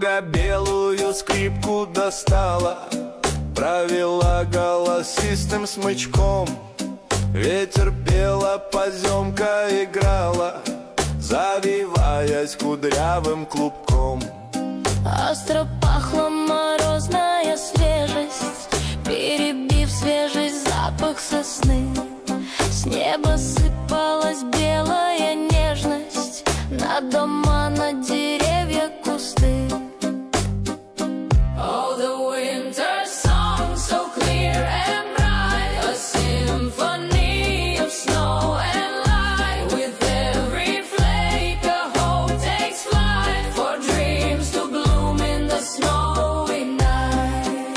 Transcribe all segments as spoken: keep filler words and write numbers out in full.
подруга белую скрипку достала, провела голосистым смычком. Ветер пел, а поземка играла, завиваясь кудрявым клубком. Остро пахла морозная свежесть, перебив свежий запах сосны. С неба сыпалась белая нежность на дома, на деревья, кусты. Oh, the winter song so clear and bright, a symphony of snow and light. With every flake a hope takes flight, for dreams to bloom in the snowy night.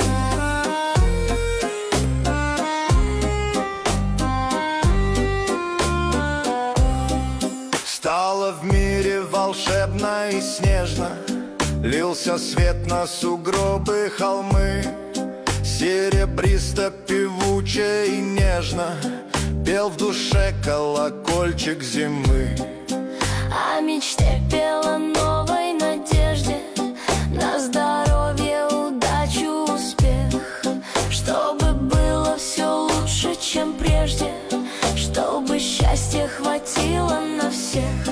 Стало в мире волшебно и снежно, лился свет на сугробы, холмы. Серебристо, певуче и нежно пел в душе колокольчик зимы. О мечте пела, новой надежде на здоровье, удачу, успех. Чтобы было все лучше, чем прежде, чтобы счастья хватило на всех.